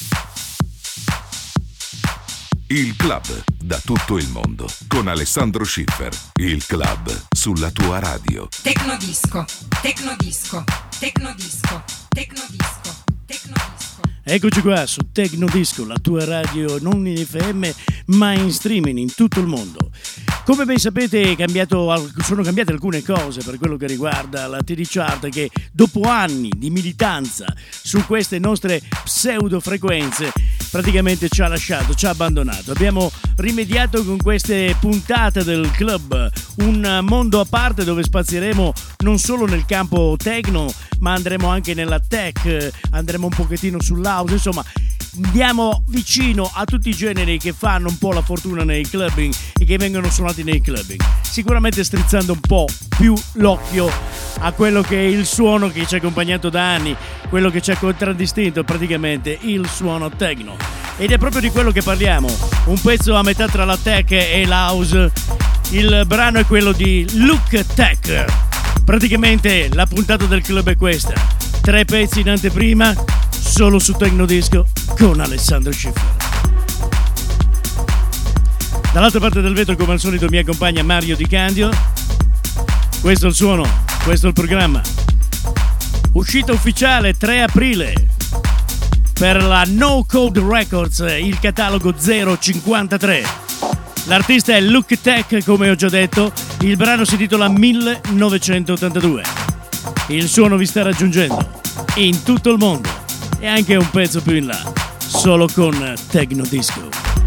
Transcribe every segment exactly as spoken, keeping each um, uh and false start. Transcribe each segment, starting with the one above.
Il club da tutto il mondo con Alessandro Schiffer. Il club sulla tua radio. Tecnodisco, Tecnodisco, Tecnodisco, Tecnodisco, Tecnodisco. Eccoci qua su Tecnodisco, la tua radio non in F M ma in streaming in tutto il mondo. Come ben sapete è cambiato, sono cambiate alcune cose per quello che riguarda la T D Chart, che dopo anni di militanza su queste nostre pseudo frequenze praticamente ci ha lasciato, ci ha abbandonato. Abbiamo rimediato con queste puntate del club, un mondo a parte dove spazieremo non solo nel campo techno ma andremo anche nella tech, andremo un pochettino sull'house, insomma andiamo vicino a tutti i generi che fanno un po' la fortuna nei clubbing e che vengono suonati nei clubbing, sicuramente strizzando un po' più l'occhio a quello che è il suono che ci ha accompagnato da anni, quello che ci ha contraddistinto praticamente, il suono techno. Ed è proprio di quello che parliamo, un pezzo a metà tra la tech e l'house. Il brano è quello di Look Tech. Praticamente la puntata del club è questa, tre pezzi in anteprima solo su Tecnodisco con Alessandro Schiffer. Dall'altra parte del vetro, come al solito, mi accompagna Mario Di Candio. Questo è il suono, questo è il programma. Uscita ufficiale tre aprile per la No Code Records, il catalogo zero cinquantatré. L'artista è Look Tech, come ho già detto. Il brano si intitola millenovecentottantadue. Il suono vi sta raggiungendo in tutto il mondo e anche un pezzo più in là, solo con Tecnodisco.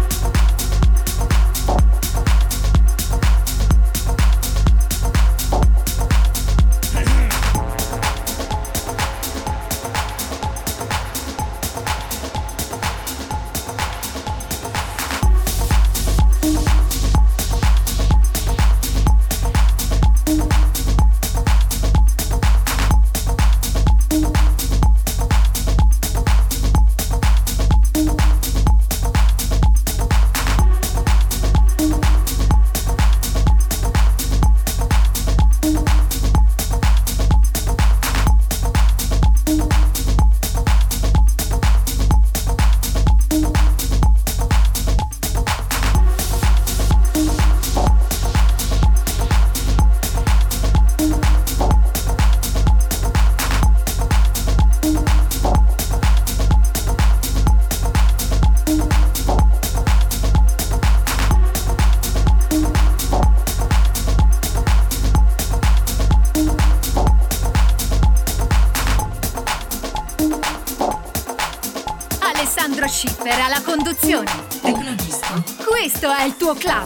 Schiffer alla conduzione. Tecnodisco. Questo è il tuo club.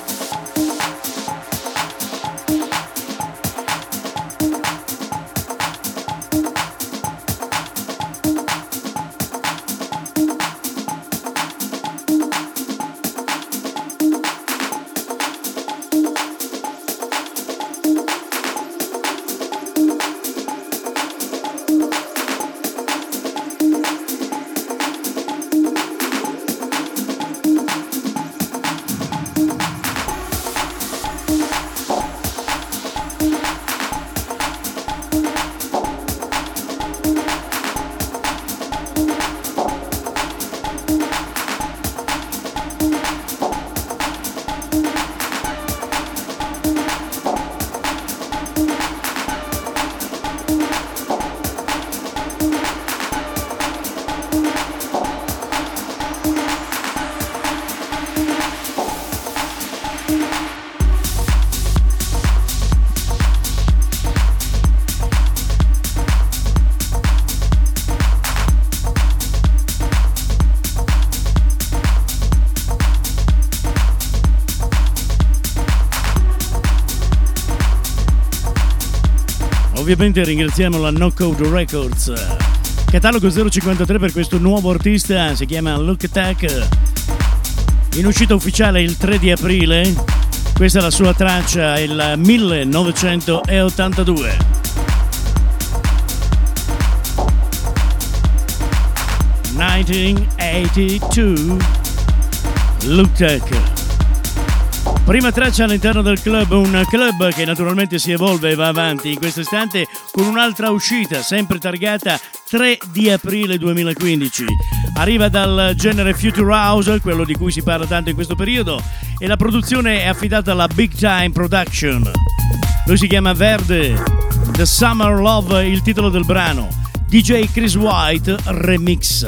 Ovviamente ringraziamo la No Code Records, catalogo zero cinquantatré per questo nuovo artista, si chiama Look Tech, in uscita ufficiale il tre di aprile. Questa è la sua traccia, il millenovecentottantadue. millenovecentottantadue, Look Tech. Prima traccia all'interno del club, un club che naturalmente si evolve e va avanti in questo istante con un'altra uscita, sempre targata tre di aprile duemilaquindici. Arriva dal genere Future House, quello di cui si parla tanto in questo periodo, e la produzione è affidata alla Big Time Production. Lui si chiama Verde, The Summer Love, il titolo del brano. D J Chris White Remix.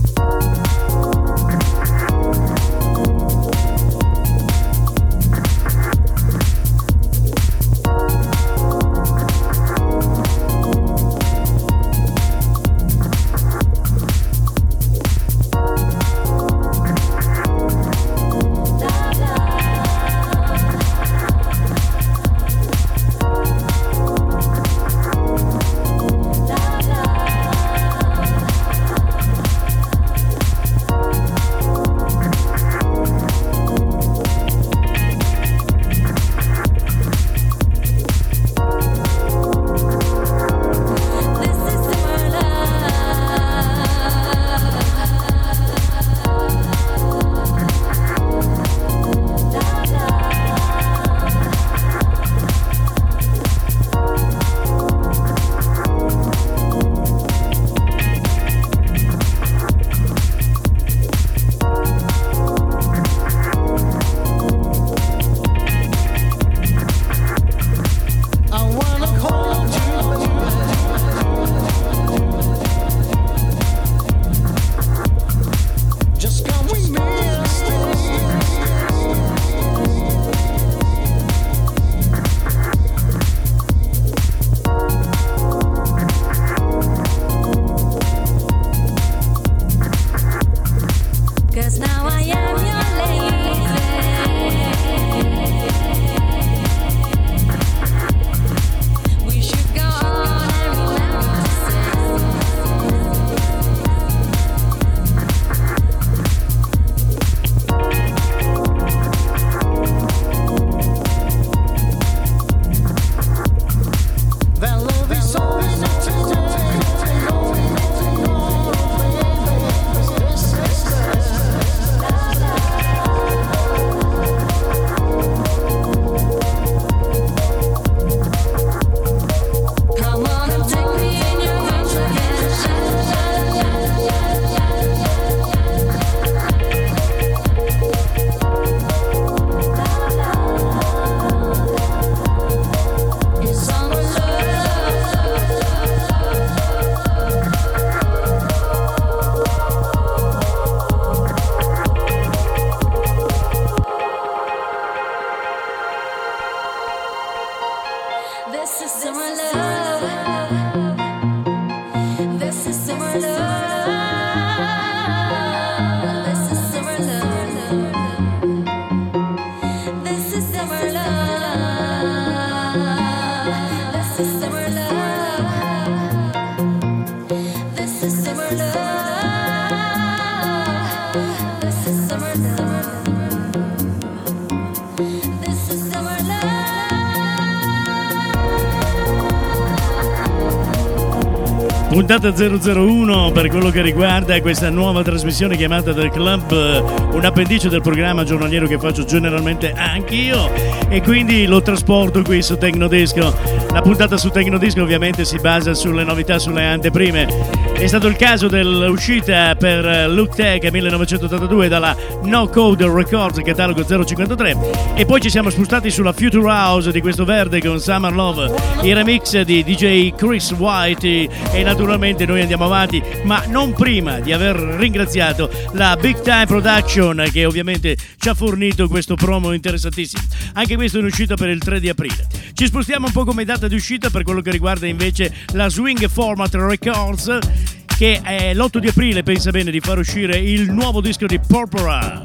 Puntata zero zero uno per quello che riguarda questa nuova trasmissione chiamata The Club, un appendice del programma giornaliero che faccio generalmente anch'io, e quindi lo trasporto qui su Tecnodisco. La puntata su Tecnodisco ovviamente si basa sulle novità, sulle anteprime. È stato il caso dell'uscita per Look Tech millenovecentottantadue dalla No Code Records, catalogo zero cinquantatré, e poi ci siamo spostati sulla Future House di questo Verde con Summer Love, il remix di D J Chris White, e naturalmente noi andiamo avanti, ma non prima di aver ringraziato la Big Time Production che ovviamente ci ha fornito questo promo interessantissimo. Anche questo è in uscita per il tre di aprile. Ci spostiamo un po' come data di uscita per quello che riguarda invece la Swing Format Records, che è l'otto di aprile pensa bene di far uscire il nuovo disco di Porpora.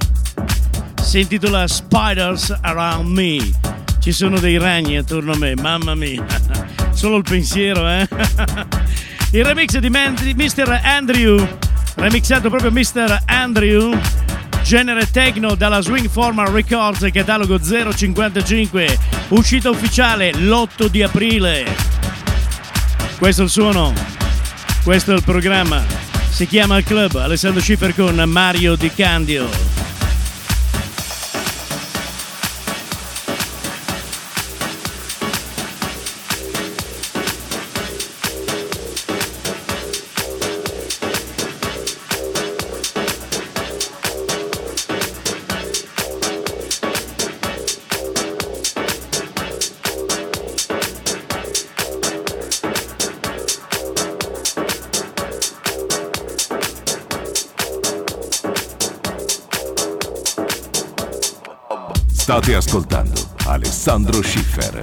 Si intitola Spiders Around Me. Ci sono dei ragni attorno a me, mamma mia. Solo il pensiero, eh? Il remix di mister Andrew, remixato proprio mister Andrew, genere techno dalla Swing Format Records, catalogo zero cinquantacinque, uscita ufficiale l'otto di aprile. Questo è il suono, questo è il programma, si chiama Il Club, Alessandro Schiffer con Mario Di Candio. State ascoltando Alessandro Schiffer.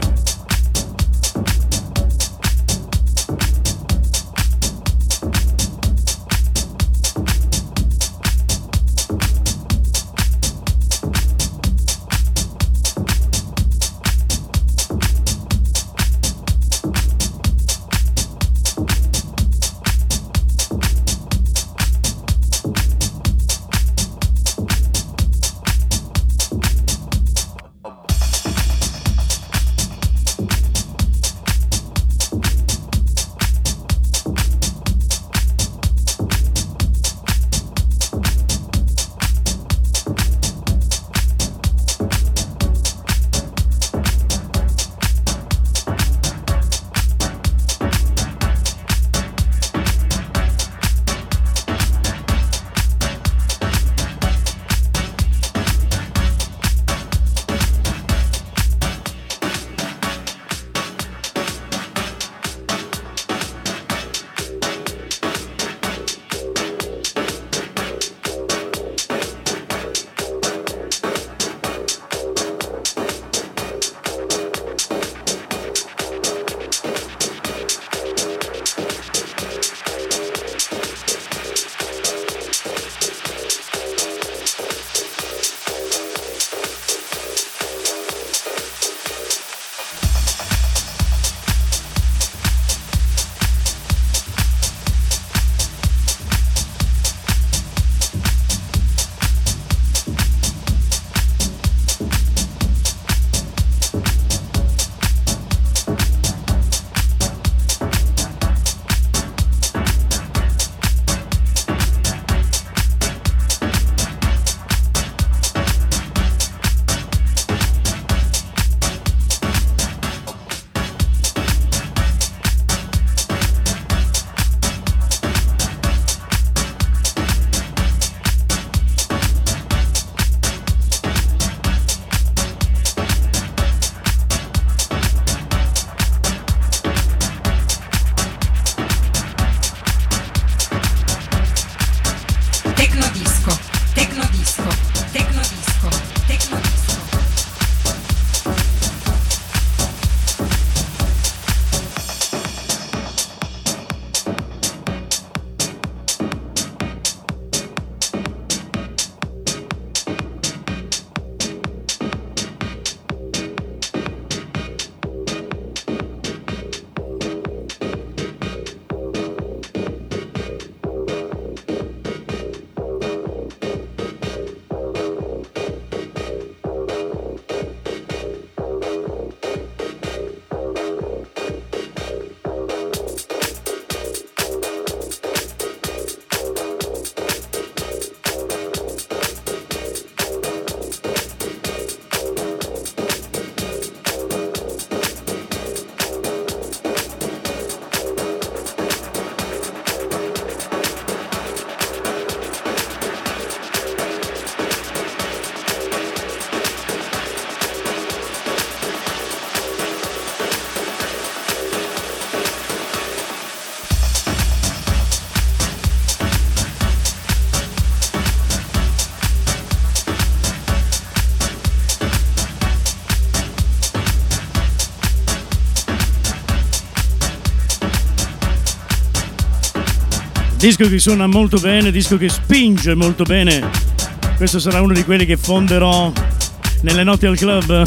Disco che suona molto bene, disco che spinge molto bene. Questo sarà uno di quelli che fonderò nelle notti al club.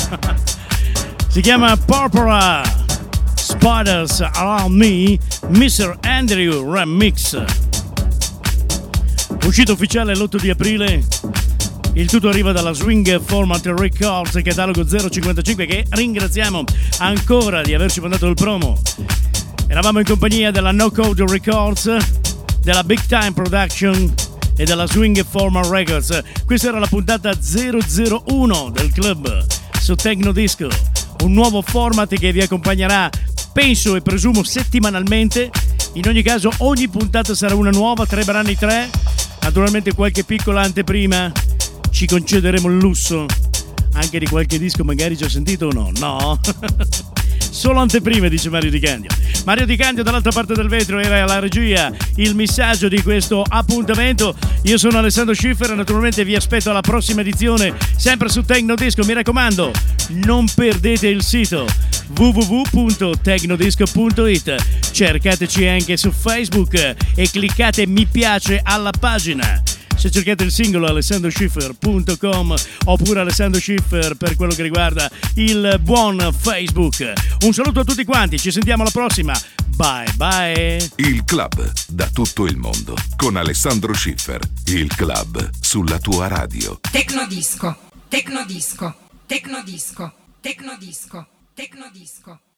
Si chiama Purpura Spiders Around Me, mister Andrew Remix. Uscita ufficiale l'otto di aprile. Il tutto arriva dalla Swing Format Records, catalogo zero cinquantacinque, che ringraziamo ancora di averci mandato il promo. Eravamo in compagnia della No Code Records, della Big Time Production e della Swing Format Records. Questa era la puntata zero zero uno del club su Techno Disco, un nuovo format che vi accompagnerà, penso e presumo, settimanalmente. In ogni caso ogni puntata sarà una nuova, tre brani tre, naturalmente qualche piccola anteprima. Ci concederemo il lusso anche di qualche disco magari già sentito o no? No. solo anteprime, dice Mario Di Candio. Mario Di Candio dall'altra parte del vetro era la regia, il missaggio di questo appuntamento. Io sono Alessandro Schiffer e naturalmente vi aspetto alla prossima edizione, sempre su Tecnodisco. Mi raccomando, non perdete il sito w w w punto tecnodisco punto it, cercateci anche su Facebook e cliccate mi piace alla pagina. Se cercate il singolo alessandro schiffer punto com oppure Alessandro Schiffer per quello che riguarda il buon Facebook. Un saluto a tutti quanti, ci sentiamo alla prossima. Bye bye. Il club da tutto il mondo con Alessandro Schiffer. Il club sulla tua radio. Tecnodisco, Tecnodisco, Tecnodisco, Tecnodisco, Tecnodisco.